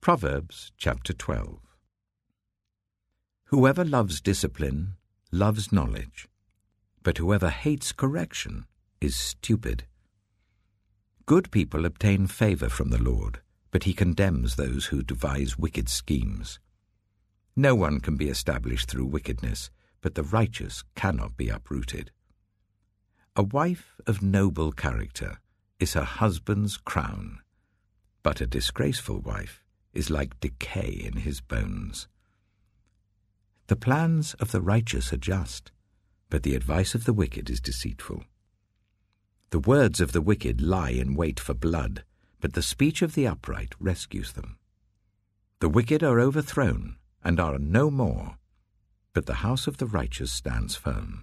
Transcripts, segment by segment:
Proverbs chapter 12. Whoever loves discipline loves knowledge, but whoever hates correction is stupid. Good people obtain favor from the Lord, but he condemns those who devise wicked schemes. No one can be established through wickedness, but the righteous cannot be uprooted. A wife of noble character is her husband's crown, but a disgraceful wife is like decay in his bones. The plans of the righteous are just, but the advice of the wicked is deceitful. The words of the wicked lie in wait for blood, but the speech of the upright rescues them. The wicked are overthrown and are no more, but the house of the righteous stands firm.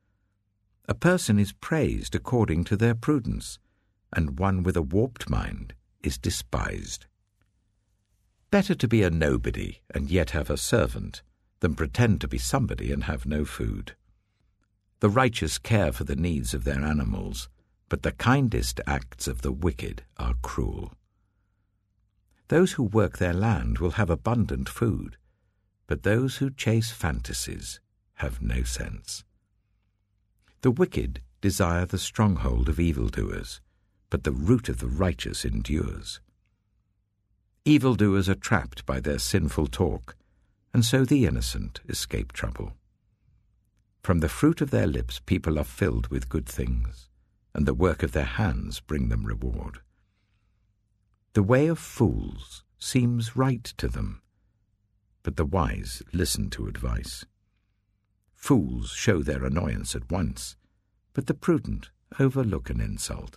A person is praised according to their prudence, and one with a warped mind is despised. Better to be a nobody and yet have a servant than pretend to be somebody and have no food. The righteous care for the needs of their animals, but the kindest acts of the wicked are cruel. Those who work their land will have abundant food, but those who chase fantasies have no sense. The wicked desire the stronghold of evildoers, but the root of the righteous endures. Evildoers are trapped by their sinful talk, and so the innocent escape trouble. From the fruit of their lips people are filled with good things, and the work of their hands bring them reward. The way of fools seems right to them, but the wise listen to advice. Fools show their annoyance at once, but the prudent overlook an insult.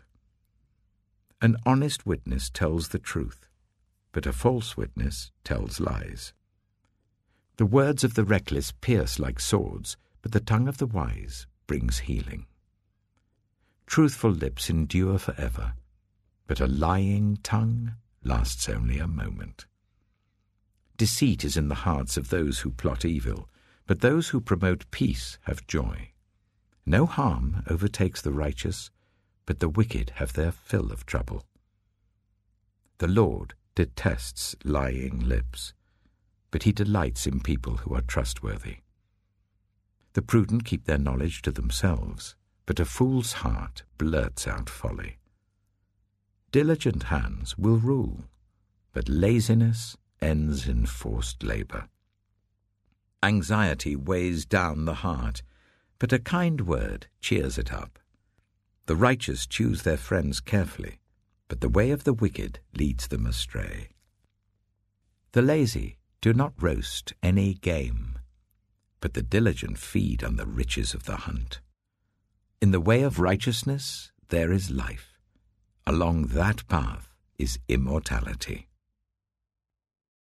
An honest witness tells the truth, but a false witness tells lies. The words of the reckless pierce like swords, but the tongue of the wise brings healing. Truthful lips endure forever, but a lying tongue lasts only a moment. Deceit is in the hearts of those who plot evil, but those who promote peace have joy. No harm overtakes the righteous, but the wicked have their fill of trouble. The Lord detests lying lips, but he delights in people who are trustworthy. The prudent keep their knowledge to themselves, but a fool's heart blurts out folly. Diligent hands will rule, but laziness ends in forced labor. Anxiety weighs down the heart, but a kind word cheers it up. The righteous choose their friends carefully, but the way of the wicked leads them astray. The lazy do not roast any game, but the diligent feed on the riches of the hunt. In the way of righteousness there is life. Along that path is immortality.